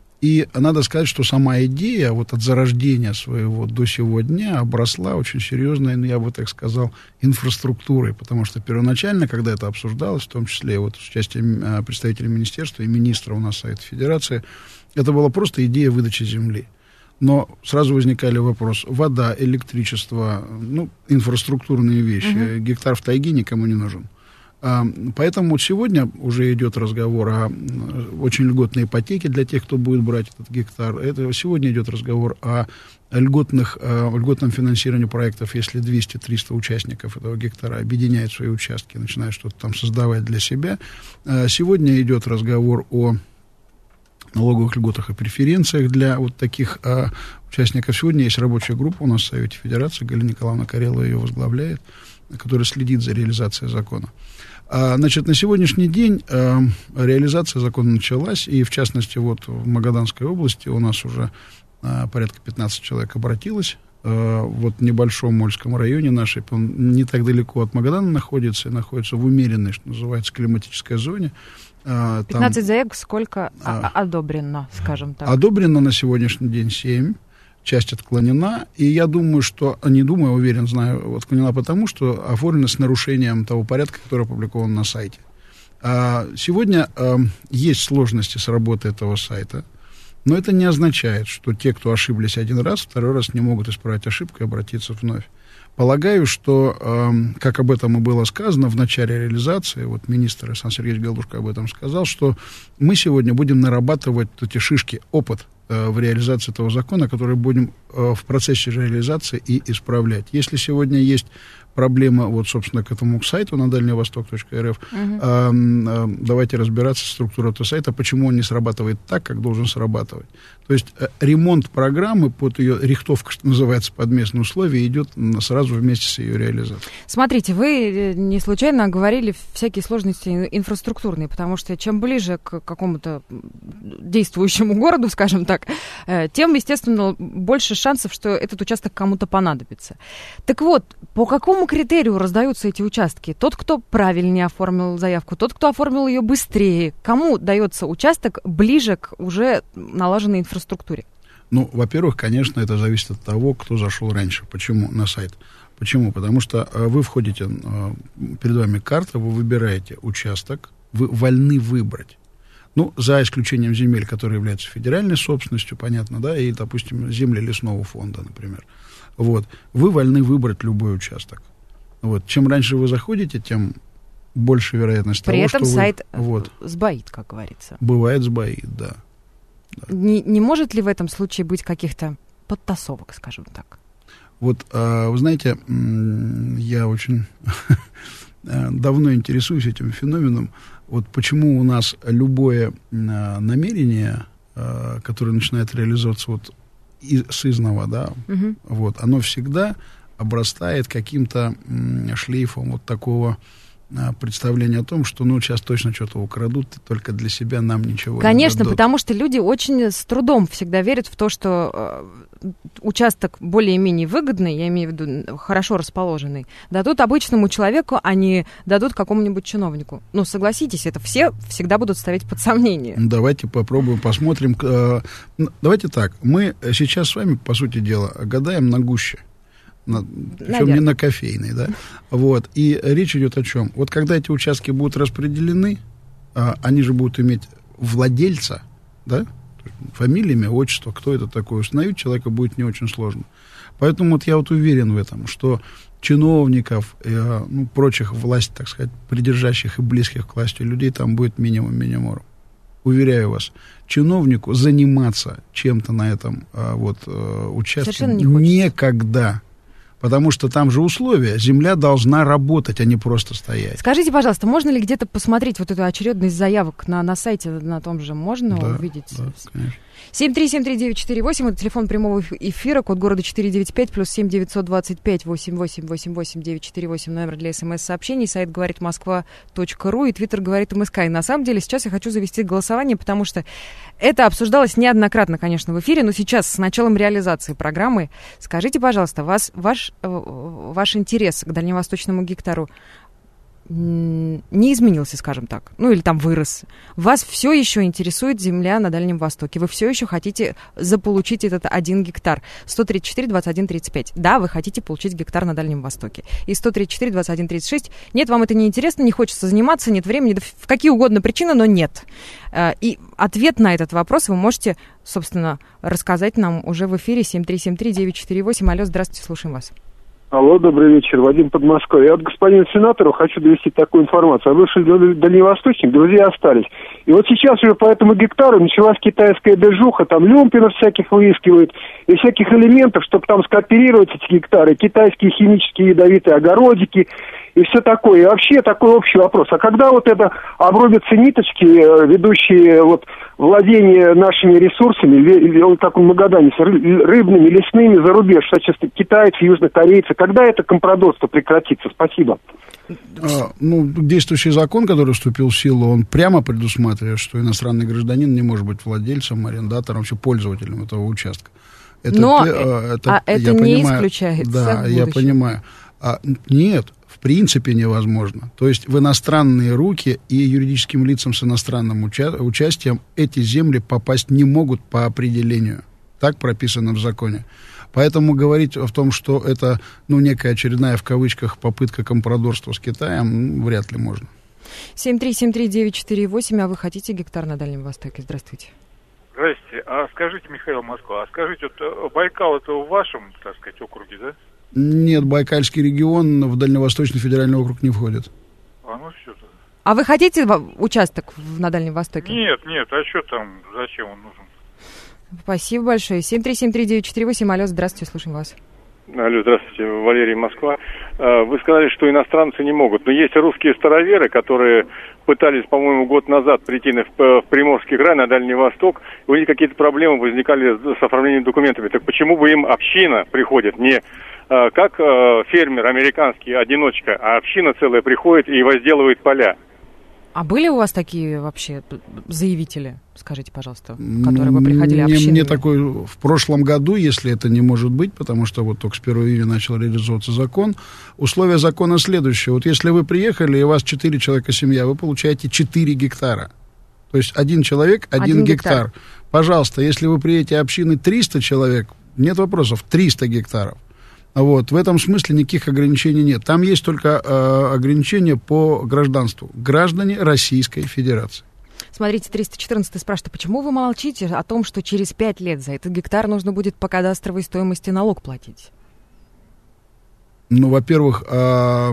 C: И надо сказать, что сама идея вот от зарождения своего до сего дня обросла очень серьезной, ну, я бы так сказал, инфраструктурой. Потому что первоначально, когда это обсуждалось, в том числе вот с участием представителей министерства и министра у нас Совета Федерации, это была просто идея выдачи земли. Но сразу возникали вопросы: вода, электричество, ну, инфраструктурные вещи. Uh-huh. Гектар в тайге никому не нужен. А, поэтому сегодня уже идет разговор о очень льготной ипотеке для тех, кто будет брать этот гектар. Это, сегодня идет разговор о льготных, о льготном финансировании проектов, если двести-триста участников этого гектара объединяют свои участки, начинают что-то там создавать для себя. А, сегодня идет разговор о налоговых льготах и преференциях для вот таких а, участников. Сегодня есть рабочая группа у нас в Совете Федерации, Галина Николаевна Карелова ее возглавляет, которая следит за реализацией закона. А, значит, на сегодняшний день а, реализация закона началась, и в частности вот в Магаданской области у нас уже а, порядка пятнадцать человек обратилось. А, вот в небольшом Мольском районе нашей, он не так далеко от Магадана находится, и находится в умеренной, что называется, климатической зоне.
B: пятнадцать там, заявок, сколько а, одобрено, скажем так?
C: Одобрено на сегодняшний день семь, часть отклонена, и я думаю, что, не думаю, уверен, знаю, отклонена потому, что оформлена с нарушением того порядка, который опубликован на сайте. А, сегодня а, есть сложности с работой этого сайта, но это не означает, что те, кто ошиблись один раз, второй раз не могут исправить ошибку и обратиться вновь. Полагаю, что, э, как об этом и было сказано в начале реализации, вот министр Александр Сергеевич Галушко об этом сказал, что мы сегодня будем нарабатывать эти шишки, опыт э, в реализации этого закона, который будем э, в процессе реализации и исправлять. Если сегодня есть проблема, вот, собственно, к этому к сайту на дальневосток точка эр эф, uh-huh. э, э, давайте разбираться с структурой этого сайта, почему он не срабатывает так, как должен срабатывать. То есть э, ремонт программы, под ее рихтовка, что называется, под местные условия, идет сразу вместе с ее реализацией.
B: Смотрите, вы не случайно говорили всякие сложности инфраструктурные, потому что чем ближе к какому-то действующему городу, скажем так, э, тем, естественно, больше шансов, что этот участок кому-то понадобится. Так вот, по какому критерию раздаются эти участки? Тот, кто правильнее оформил заявку, тот, кто оформил ее быстрее. Кому дается участок ближе к уже налаженной инфраструктуре?
C: Ну, во-первых, конечно, это зависит от того, кто зашел раньше. Почему на сайт? Почему? Потому что вы входите, перед вами карта, вы выбираете участок, вы вольны выбрать. Ну, за исключением земель, которые являются федеральной собственностью, понятно, да, и, допустим, земли лесного фонда, например. Вот. Вы вольны выбрать любой участок. Вот. Чем раньше вы заходите, тем больше вероятность
B: При
C: того,
B: этом
C: что
B: сайт
C: вы... Вот.
B: сбоит, как говорится.
C: Бывает сбоит, да. да.
B: Не, не может ли в этом случае быть каких-то подтасовок, скажем так?
C: Вот, вы знаете, я очень давно интересуюсь этим феноменом. Вот почему у нас любое намерение, которое начинает реализовываться вот с изного, да, угу. вот, оно всегда обрастает каким-то шлейфом вот такого представление о том, что, ну, сейчас точно что-то украдут, только для себя нам ничего
B: Конечно,
C: не дадут.
B: Потому что люди очень с трудом всегда верят в то, что э, участок более-менее выгодный, я имею в виду хорошо расположенный, дадут обычному человеку, а не дадут какому-нибудь чиновнику. Ну, согласитесь, это все всегда будут ставить под сомнение.
C: Давайте попробуем, посмотрим. Давайте так, мы сейчас с вами, по сути дела, гадаем на гуще. На, причем не на кофейной, да. Вот. И речь идет о чем? Вот когда эти участки будут распределены, а, они же будут иметь владельца, да, фамилия, имя, отчество, кто это такой, установить человека будет не очень сложно. Поэтому вот я вот уверен в этом, что чиновников, э, ну, прочих власть, так сказать, придержащих и близких к власти людей там будет минимум минимум. Уверяю вас, чиновнику заниматься чем-то на этом а, вот, а, участке
B: не
C: никогда. Потому что там же условия. Земля должна работать, а не просто стоять.
B: Скажите, пожалуйста, можно ли где-то посмотреть вот эту очередность заявок на, на сайте, на том же? Можно
C: да,
B: увидеть?
C: Да, конечно.
B: семь три семь три девять четыре восемь, это телефон прямого эфира, код города четыреста девяносто пять, плюс семь девятьсот двадцать пять восемьдесят восемь восемьдесят восемь девятьсот четыре восемь, номер для смс-сообщений, сайт говорит москва точка ру и твиттер говорит МСК. И на самом деле сейчас я хочу завести голосование, потому что это обсуждалось неоднократно, конечно, в эфире, но сейчас с началом реализации программы скажите, пожалуйста, вас, ваш, ваш интерес к дальневосточному гектару не изменился, скажем так, ну или там вырос. Вас все еще интересует земля на Дальнем Востоке. Вы все еще хотите заполучить этот один гектар. сто тридцать четыре двадцать один тридцать пять. Да, вы хотите получить гектар на Дальнем Востоке. И сто тридцать четыре двадцать один тридцать шесть. Нет, вам это не интересно, не хочется заниматься, нет времени, да в какие угодно причины, но нет. И ответ на этот вопрос вы можете, собственно, рассказать нам уже в эфире. Семь три семь три девять четыре восемь. Алло, здравствуйте, слушаем вас.
G: Алло, добрый вечер, Вадим, Подмосковье. Я от господина сенатора хочу довести такую информацию. А бывший дальневосточник, друзья остались. И вот сейчас уже по этому гектару началась китайская движуха, там люмпинов всяких выискивают, и всяких элементов, чтобы там скооперировать эти гектары, китайские химические ядовитые огородики и все такое. И вообще такой общий вопрос. А когда вот это обрубятся ниточки, ведущие вот владение нашими ресурсами, он как он многоданец, рыбными, лесными за рубеж, соответственно, китайцы, южнокорейцы, когда это компрадорство прекратится? Спасибо.
C: А, ну, действующий закон, который вступил в силу, он прямо предусматривает, что иностранный гражданин не может быть владельцем, арендатором, вообще пользователем этого участка. Это,
B: Но
C: это,
B: а это
C: я
B: не
C: понимаю,
B: исключается.
C: Да, я понимаю. А, нет, в принципе невозможно. То есть в иностранные руки и юридическим лицам с иностранным уча- участием эти земли попасть не могут по определению. Так прописано в законе. Поэтому говорить о том, что это, ну, некая очередная, в кавычках, попытка компрадорства с Китаем, ну, вряд ли можно.
B: семь три семь три девять четыре восемь, а вы хотите гектар на Дальнем Востоке? Здравствуйте.
H: Здрасте. А скажите, Михаил Москва, а скажите, вот Байкал это в вашем, так сказать, округе, да?
C: Нет, Байкальский регион в Дальневосточный федеральный округ не входит.
H: А ну что тогда?
B: А вы хотите участок на Дальнем Востоке?
H: Нет, нет, а что там, зачем он нужен?
B: Спасибо большое. семь три семь три девять четыре восемь. Алло, здравствуйте, слушаем вас.
I: Алло, здравствуйте, Валерий, Москва. Вы сказали, что иностранцы не могут, но есть русские староверы, которые пытались, по-моему, год назад прийти в Приморский край, на Дальний Восток, и у них какие-то проблемы возникали с оформлением документами. Так почему бы им община приходит, не как фермер американский, одиночка, а община целая приходит и возделывает поля?
B: А были у вас такие вообще заявители, скажите, пожалуйста, которые бы приходили общинами?
C: Мне такой в прошлом году, если это не может быть, потому что вот только с первого июня начал реализовываться закон, условия закона следующие. Вот если вы приехали, и у вас четыре человека семья, вы получаете четыре гектара. То есть один человек, один, один гектар. гектар. Пожалуйста, если вы приедете общины триста человек, нет вопросов, триста гектаров. Вот, в этом смысле никаких ограничений нет. Там есть только э, ограничения по гражданству. Граждане Российской Федерации.
B: Смотрите, триста четырнадцатый спрашивает, почему вы молчите о том, что через пять лет за этот гектар нужно будет по кадастровой стоимости налог платить?
C: Ну, во-первых, э,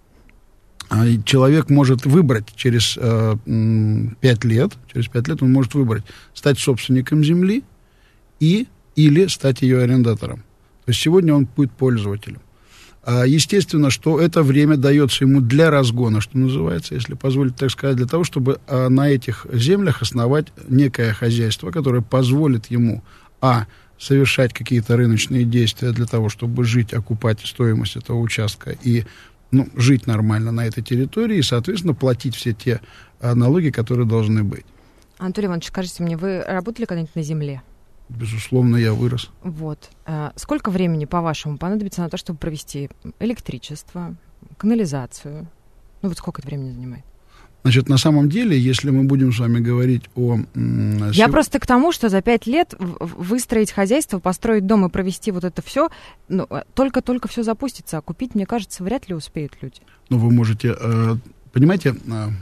C: человек может выбрать через э, пять лет, через пять лет он может выбрать стать собственником земли и, или стать ее арендатором. То есть сегодня он будет пользователем. Естественно, что это время дается ему для разгона, что называется, если позволить так сказать, для того, чтобы на этих землях основать некое хозяйство, которое позволит ему, а, совершать какие-то рыночные действия для того, чтобы жить, окупать стоимость этого участка и, ну, жить нормально на этой территории, и, соответственно, платить все те налоги, которые должны быть.
B: Анатолий Иванович, скажите мне, вы работали когда-нибудь на земле?
C: Безусловно, я вырос.
B: Вот. Сколько времени, по-вашему, понадобится на то, чтобы провести электричество, канализацию? Ну вот сколько это времени занимает?
C: Значит, на самом деле, если мы будем с вами говорить о...
B: Я просто к тому, что за пять лет выстроить хозяйство, построить дом и провести вот это все, ну, только-только все запустится, а купить, мне кажется, вряд ли успеют люди.
C: Ну, вы можете... Понимаете,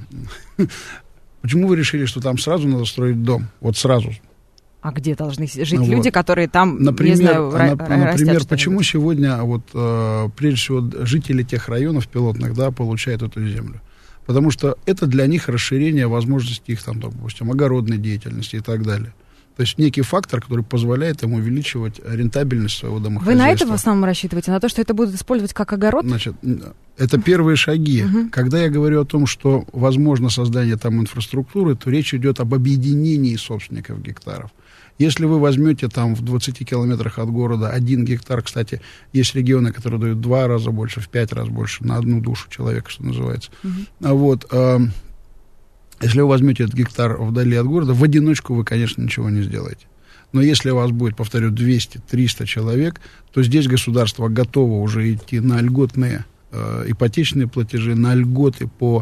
C: почему вы решили, что там сразу надо строить дом? Вот сразу.
B: А где должны жить
C: ну,
B: люди, вот. которые там,
C: например,
B: не знаю,
C: на,
B: растят
C: Например, почему сегодня, вот, э, прежде всего, жители тех районов пилотных, да, получают эту землю? Потому что это для них расширение возможностей их, там, допустим, огородной деятельности и так далее. То есть некий фактор, который позволяет им увеличивать рентабельность своего домохозяйства.
B: Вы на это в основном рассчитываете? На то, что это будут использовать как огород?
C: Значит, это первые шаги. Угу. Когда я говорю о том, что возможно создание там инфраструктуры, то речь идет об объединении собственников гектаров. Если вы возьмете там в двадцати километрах от города один гектар, кстати, есть регионы, которые дают в два раза больше, в пять раз больше на одну душу человека, что называется. Uh-huh. Вот, э, если вы возьмете этот гектар вдали от города, в одиночку вы, конечно, ничего не сделаете. Но если у вас будет, повторю, двести-триста человек, то здесь государство готово уже идти на льготные э, ипотечные платежи, на льготы по...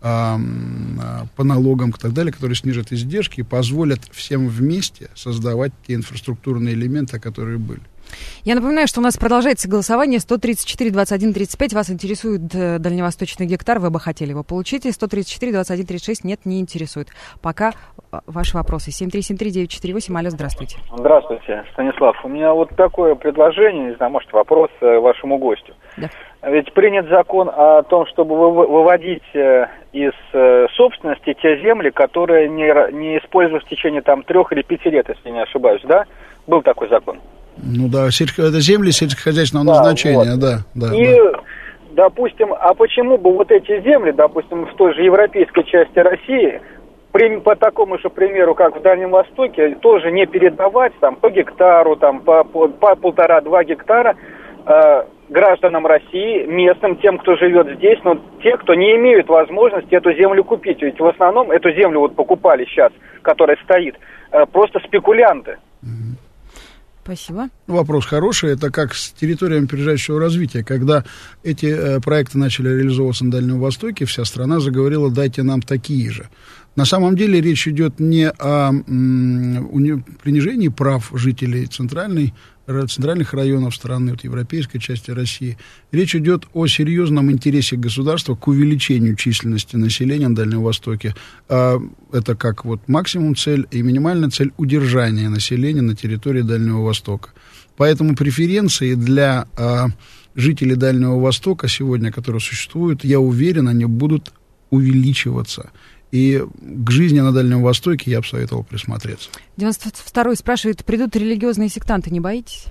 C: по налогам и так далее, которые снижат издержки и позволят всем вместе создавать те инфраструктурные элементы, которые были.
B: Я напоминаю, что у нас продолжается голосование. сто тридцать четыре двадцать один тридцать пять. Вас интересует дальневосточный гектар, вы бы хотели его получить. сто тридцать четыре двадцать один тридцать шесть нет, не интересует. Пока ваши вопросы. семь три семь три девять четыре восемь. Алло, здравствуйте.
J: Здравствуйте, Станислав. У меня вот такое предложение, не знаю, может, вопрос вашему гостю.
B: Да.
J: Ведь принят закон о том, чтобы выводить из собственности те земли, которые не, не используют в течение там трех или пяти лет, если не ошибаюсь, да? Был такой закон.
C: Ну да, сельско... это земли сельскохозяйственного да, назначения, вот. да, да.
J: И,
C: да.
J: допустим, а почему бы вот эти земли, допустим, в той же европейской части России, при, по такому же примеру, как в Дальнем Востоке, тоже не передавать там по гектару, там по, по, по полтора-два гектара э, гражданам России, местным, тем, кто живет здесь, но те, кто не имеют возможности эту землю купить. Ведь в основном эту землю вот покупали сейчас, которая стоит, э, просто спекулянты.
B: Спасибо.
C: Вопрос хороший. Это как с территориями опережающего развития. Когда эти э, проекты начали реализовываться на Дальнем Востоке, вся страна заговорила: дайте нам такие же. На самом деле речь идет не о м, уни, принижении прав жителей центральной, центральных районов страны, вот, европейской части России. Речь идет о серьезном интересе государства к увеличению численности населения на Дальнем Востоке. А, это как вот максимум цель и минимальная цель удержания населения на территории Дальнего Востока. Поэтому преференции для а, жителей Дальнего Востока сегодня, которые существуют, я уверен, они будут увеличиваться. И к жизни на Дальнем Востоке я бы советовал присмотреться.
B: девяносто второй спрашивает, придут религиозные сектанты, не боитесь?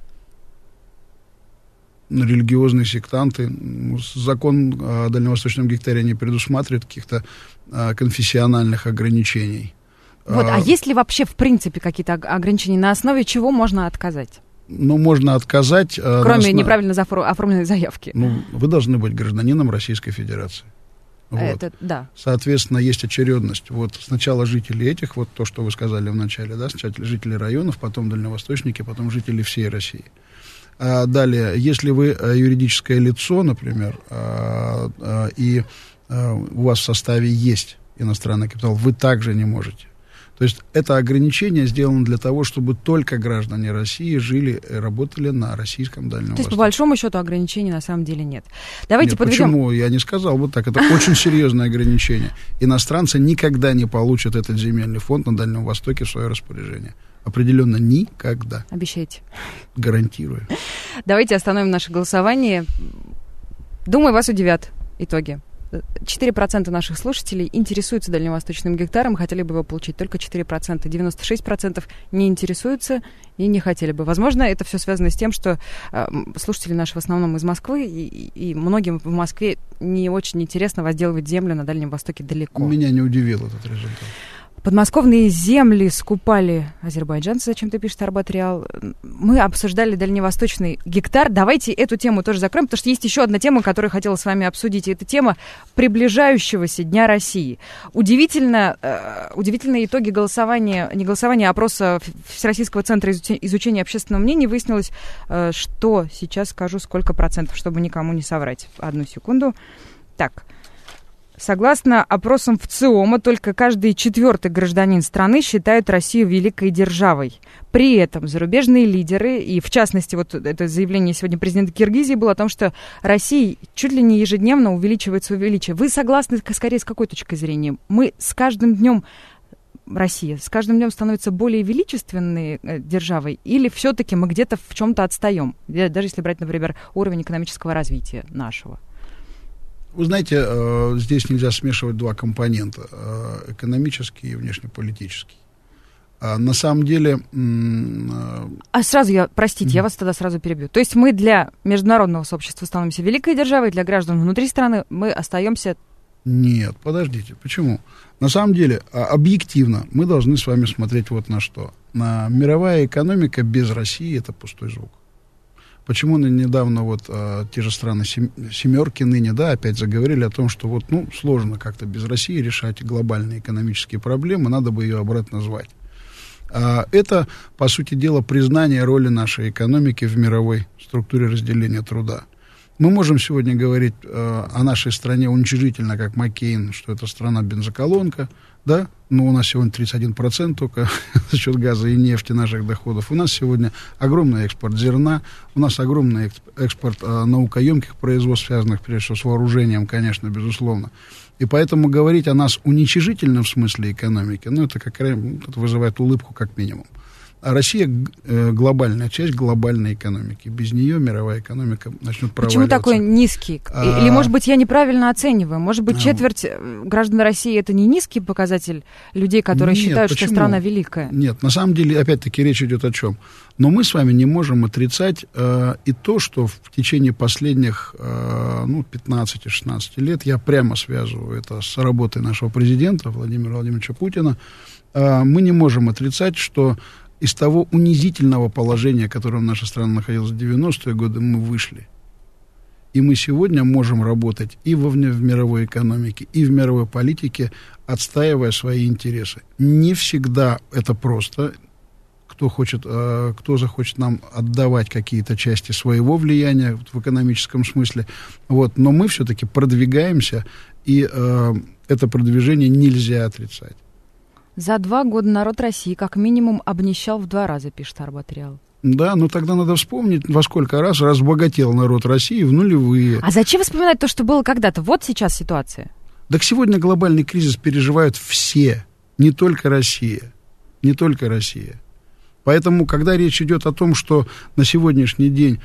C: Религиозные сектанты. Закон о дальневосточном гектаре не предусматривает каких-то а, конфессиональных ограничений.
B: Вот, а, а есть ли вообще в принципе какие-то ограничения, на основе чего можно отказать?
C: Ну, можно отказать...
B: Кроме основ... неправильно оформленной заявки.
C: Ну, вы должны быть гражданином Российской Федерации. Вот.
B: Это, да.
C: Соответственно, есть очередность. Вот сначала жители этих, вот то, что вы сказали в начале, да, сначала жители районов, потом дальневосточники, потом жители всей России. А далее, если вы юридическое лицо, например, а, а, и а, у вас в составе есть иностранный капитал, вы также не можете. То есть это ограничение сделано для того, чтобы только граждане России жили и работали на российском Дальнем Востоке.
B: То есть, по большому счету, ограничений на самом деле нет. Давайте
C: нет,
B: подведем...
C: почему? Я не сказал вот так. Это очень серьезное ограничение. Иностранцы никогда не получат этот земельный фонд на Дальнем Востоке в свое распоряжение. Определенно никогда.
B: Обещаете?
C: Гарантирую.
B: Давайте остановим наше голосование. Думаю, вас удивят итоги. четыре процента наших слушателей интересуются дальневосточным гектаром, хотели бы его получить только четыре процента. девяносто шесть процентов не интересуются и не хотели бы. Возможно, это все связано с тем, что э, слушатели наши в основном из Москвы, и, и многим в Москве не очень интересно возделывать землю на Дальнем Востоке далеко.
C: Меня не удивил этот результат.
B: Подмосковные земли скупали азербайджанцы, зачем-то пишет Арбат Реал. Мы обсуждали дальневосточный гектар. Давайте эту тему тоже закроем, потому что есть еще одна тема, которую хотела с вами обсудить. И это тема приближающегося Дня России. Удивительно, э, удивительные итоги голосования, не голосования, а опроса Всероссийского центра изучения общественного мнения. Выяснилось, э, что сейчас скажу, сколько процентов, чтобы никому не соврать. Одну секунду. Так. Согласно опросам ВЦИОМа, только каждый четвертый гражданин страны считает Россию великой державой. При этом зарубежные лидеры, и в частности, вот это заявление сегодня президента Киргизии было о том, что Россия чуть ли не ежедневно увеличивает свое величие. Вы согласны, скорее, с какой точкой зрения? Мы с каждым днем, Россия, с каждым днем становится более величественной державой, или все-таки мы где-то в чем-то отстаем? Даже если брать, например, уровень экономического развития нашего.
C: Вы знаете, здесь нельзя смешивать два компонента, экономический и внешнеполитический. На самом деле...
B: А сразу я, простите, mm-hmm. я вас тогда сразу перебью. То есть мы для международного сообщества становимся великой державой, для граждан внутри страны мы остаемся...
C: Нет, подождите, почему? На самом деле, объективно, мы должны с вами смотреть вот на что. На мировая экономика без России — это пустой звук. Почему недавно вот а, те же страны семерки ныне, да, опять заговорили о том, что вот, ну, сложно как-то без России решать глобальные экономические проблемы, надо бы ее обратно звать. А, это, по сути дела, признание роли нашей экономики в мировой структуре разделения труда. Мы можем сегодня говорить а, о нашей стране уничижительно, как Маккейн, что это страна-бензоколонка, да, но у нас сегодня тридцать один процент только за счет газа и нефти наших доходов. У нас сегодня огромный экспорт зерна, у нас огромный экспорт а, наукоемких производств, связанных прежде всего с вооружением, конечно, безусловно. И поэтому говорить о нас уничижительно в смысле экономики, ну, это, как, это вызывает улыбку как минимум. А Россия э, глобальная часть глобальной экономики. Без нее мировая экономика начнет проваливаться.
B: Почему такой низкий? А... Или, может быть, я неправильно оцениваю? Может быть, четверть граждан России — это не низкий показатель людей, которые Нет, считают, почему? Что страна великая?
C: Нет, на самом деле, опять-таки, речь идет о чем? Но мы с вами не можем отрицать э, и то, что в течение последних э, ну, пятнадцати-шестнадцати лет, я прямо связываю это с работой нашего президента Владимира Владимировича Путина, э, мы не можем отрицать, что из того унизительного положения, в котором наша страна находилась в девяностые годы, мы вышли. И мы сегодня можем работать и во, в мировой экономике, и в мировой политике, отстаивая свои интересы. Не всегда это просто. Кто хочет, кто захочет нам отдавать какие-то части своего влияния в экономическом смысле. Вот. Но мы все-таки продвигаемся, и э, это продвижение нельзя отрицать.
B: За два года народ России как минимум обнищал в два раза, пишет Арбат Реал.
C: Да, но тогда надо вспомнить, во сколько раз разбогател народ России в нулевые.
B: А зачем вспоминать то, что было когда-то? Вот сейчас ситуация.
C: Так сегодня глобальный кризис переживают все, не только Россия. Не только Россия. Поэтому, когда речь идет о том, что на сегодняшний день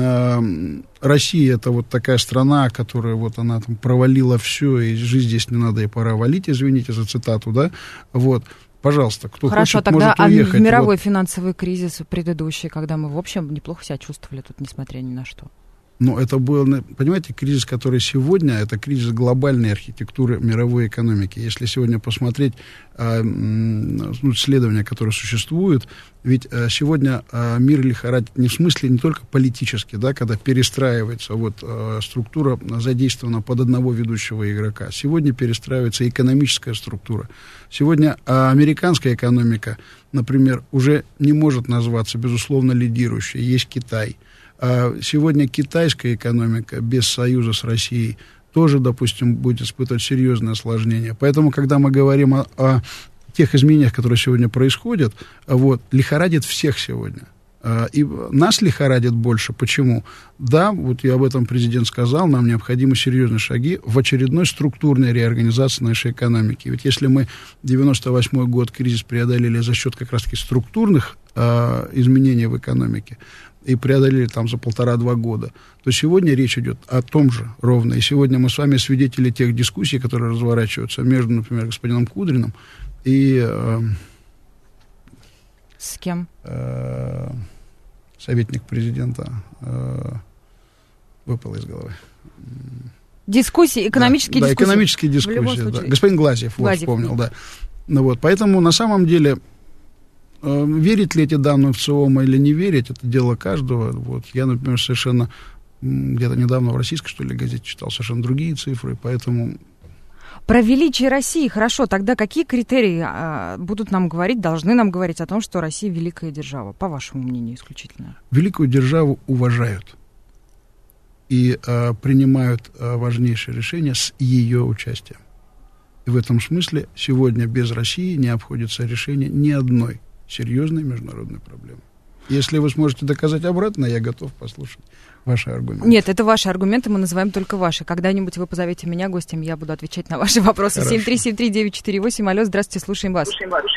C: э, Россия — это вот такая страна, которая вот она там провалила все, и жить здесь не надо, и пора валить, извините за цитату, да, вот, пожалуйста, кто
B: Хорошо,
C: хочет,
B: тогда,
C: может уехать.
B: А мировой
C: вот.
B: Финансовый кризис предыдущий, когда мы, в общем, неплохо себя чувствовали тут, несмотря ни на что.
C: Но это был, понимаете, кризис, который сегодня, это кризис глобальной архитектуры мировой экономики. Если сегодня посмотреть э, ну, исследования, которые существуют, ведь э, сегодня э, мир лихорадит не в смысле не только политически, да, когда перестраивается вот, э, структура, задействована под одного ведущего игрока. Сегодня перестраивается экономическая структура. Сегодня э, американская экономика, например, уже не может назваться, безусловно, лидирующей. Есть Китай. Сегодня китайская экономика без союза с Россией тоже, допустим, будет испытывать серьезные осложнения. Поэтому, когда мы говорим о, о тех изменениях, которые сегодня происходят, вот, лихорадит всех сегодня. И нас лихорадит больше. Почему? Да, вот и об этом президент сказал, нам необходимы серьезные шаги в очередной структурной реорганизации нашей экономики. Ведь если мы девяносто восьмой год кризис преодолели за счет как раз-таки структурных э, изменений в экономике и преодолели там за полтора-два года, то сегодня речь идет о том же ровно. И сегодня мы с вами свидетели тех дискуссий, которые разворачиваются между, например, господином Кудриным и... Э,
B: С кем?
C: Э, советник президента э, выпал из головы.
B: Дискуссии, экономические
C: да,
B: дискуссии.
C: Да, экономические дискуссии. Да. Господин Глазьев,
B: Глазьев,
C: вот вспомнил, да. Ну, вот, поэтому на самом деле э, верить ли эти данные в ЦИОМа или не верить, это дело каждого. Вот. Я, например, совершенно где-то недавно в российской, что ли, газете читал совершенно другие цифры, поэтому...
B: Про величие России, хорошо, тогда какие критерии а, будут нам говорить, должны нам говорить о том, что Россия великая держава, по вашему мнению исключительно?
C: Великую державу уважают и а, принимают а, важнейшие решения с ее участием. И в этом смысле сегодня без России не обходится решение ни одной серьезной международной проблемы. Если вы сможете доказать обратно, я готов послушать ваши аргументы.
B: Нет, это ваши аргументы, мы называем только ваши. Когда-нибудь вы позовете меня гостем, я буду отвечать на ваши вопросы. семь три семь три девять четыре восемь. Алло, здравствуйте, слушаем вас.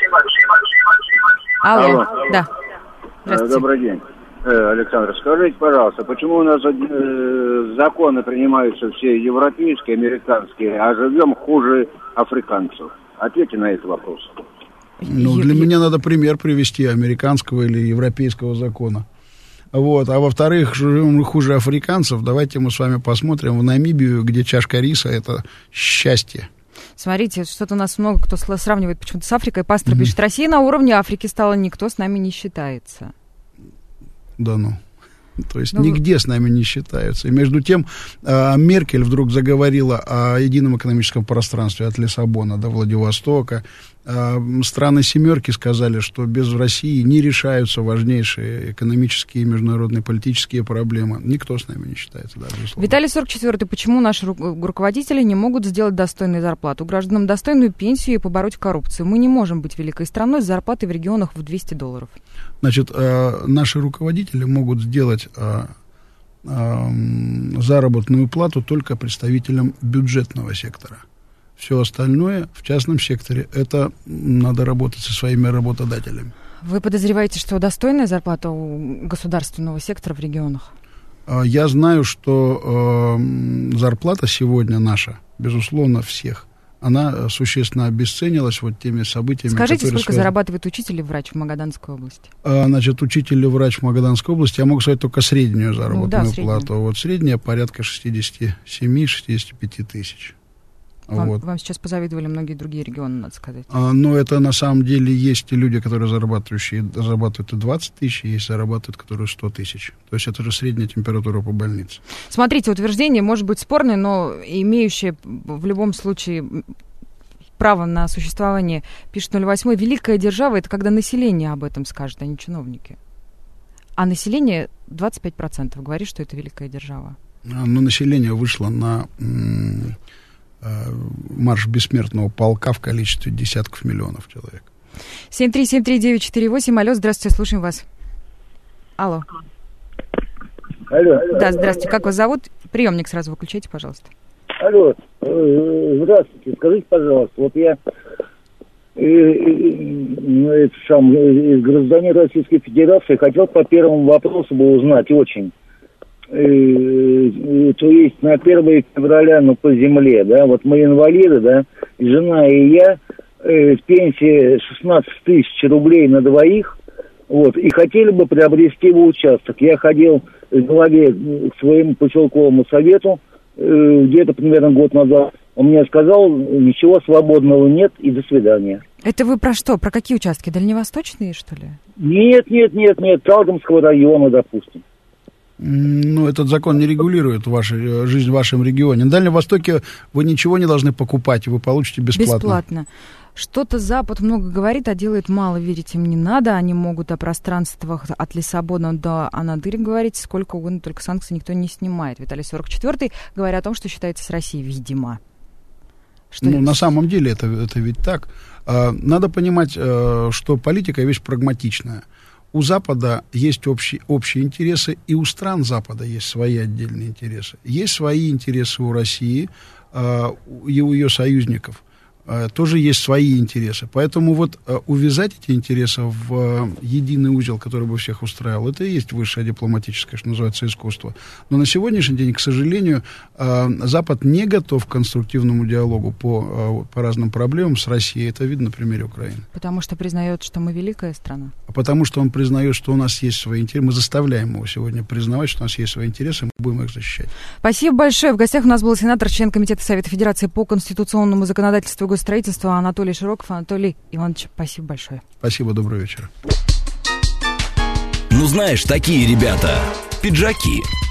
B: Алло, Алло. Да. Здравствуйте.
K: Добрый день. Александр, скажите, пожалуйста, почему у нас э, законы принимаются все европейские, американские, а живем хуже африканцев? Ответьте на этот вопрос.
C: Ну, для меня надо пример привести американского или европейского закона. Вот. А во-вторых, живем хуже африканцев. Давайте мы с вами посмотрим в Намибию, где чашка риса — это счастье.
B: Смотрите, что-то у нас много кто сравнивает почему-то с Африкой. Пастор mm-hmm. пишет, Россия на уровне Африки стала, никто с нами не считается.
C: Да ну. То есть ну, нигде с нами не считаются. И между тем Меркель вдруг заговорила о едином экономическом пространстве от Лиссабона до Владивостока. Страны семерки сказали, что без России не решаются важнейшие экономические, международные, политические проблемы. Никто с нами не считается. Да,
B: Виталий сорок четвёртый. Почему наши руководители не могут сделать достойную зарплату? Гражданам достойную пенсию и побороть коррупцию? Мы не можем быть великой страной с зарплатой в регионах в двести долларов.
C: Значит, наши руководители могут сделать заработную плату только представителям бюджетного сектора. Все остальное в частном секторе, это надо работать со своими работодателями.
B: Вы подозреваете, что достойная зарплата у государственного сектора в регионах?
C: Я знаю, что э, зарплата сегодня наша, безусловно, всех, она существенно обесценилась вот теми событиями.
B: Скажите, сколько
C: связаны...
B: зарабатывает учитель и врач в Магаданской области?
C: А, значит, учитель и врач в Магаданской области, я могу сказать только среднюю заработную ну, да, среднюю. плату. Вот средняя порядка шестьдесят семь - шестьдесят пять тысяч.
B: Вам,
C: вот.
B: вам сейчас позавидовали многие другие регионы, надо сказать.
C: А, но это на самом деле есть и люди, которые зарабатывающие, зарабатывают и двадцать тысяч, есть зарабатывают, которые сто тысяч. То есть это же средняя температура по больнице.
B: Смотрите, утверждение может быть спорное, но имеющее в любом случае право на существование, пишет ноль восемь. Великая держава — это когда население об этом скажет, а не чиновники. А население двадцать пять процентов говорит, что это великая держава.
C: Но население вышло на... М- марш бессмертного полка в количестве десятков миллионов человек.
B: семь три семь три девять четыре восемь. Алло, здравствуйте, слушаем вас. Алло.
L: Алло.
B: Да, здравствуйте. Как вас зовут? Приемник сразу выключайте, пожалуйста.
L: Алло. Здравствуйте. Скажите, пожалуйста, вот я ну, это сам из гражданин Российской Федерации хотел по первому вопросу бы узнать очень. То есть на первое февраля, ну, по земле, да, вот мы инвалиды, да, и жена и я, э, пенсия шестнадцать тысяч рублей на двоих, вот, и хотели бы приобрести бы участок. Я ходил в главе к своему поселковому совету, э, где-то примерно год назад, он мне сказал, ничего свободного нет, и до свидания.
B: Это вы про что? Про какие участки? Дальневосточные, что ли?
L: Нет, нет, нет, нет, Талдомского района, допустим.
C: Ну, этот закон не регулирует вашу, жизнь в вашем регионе. На Дальнем Востоке вы ничего не должны покупать, вы получите бесплатно.
B: Бесплатно. Что-то Запад много говорит, а делает мало, верить им не надо. Они могут о пространствах от Лиссабона до Анадыря говорить сколько угодно, только санкции никто не снимает. Виталий сорок четвёртый говорит о том, что считается с Россией, видимо. Что
C: ну,
B: это?
C: На самом деле это, это ведь так. Надо понимать, что политика вещь прагматичная. У Запада есть общие, общие интересы, и у стран Запада есть свои отдельные интересы. Есть свои интересы у России и у ее союзников. Тоже есть свои интересы. Поэтому вот увязать эти интересы в единый узел, который бы всех устраивал, это и есть высшее дипломатическое, что называется, искусство. Но на сегодняшний день, к сожалению, Запад не готов к конструктивному диалогу по, по разным проблемам с Россией. Это видно на примере Украины.
B: Потому что признает, что мы великая страна?
C: Потому что он признает, что у нас есть свои интересы. Мы заставляем его сегодня признавать, что у нас есть свои интересы, мы будем их защищать.
B: Спасибо большое. В гостях у нас был сенатор, член Комитета Совета Федерации по конституционному законодательству и строительства Анатолий Широков. Анатолий Иванович, спасибо большое.
C: Спасибо, доброго вечера.
A: Ну знаешь, такие ребята, пиджаки.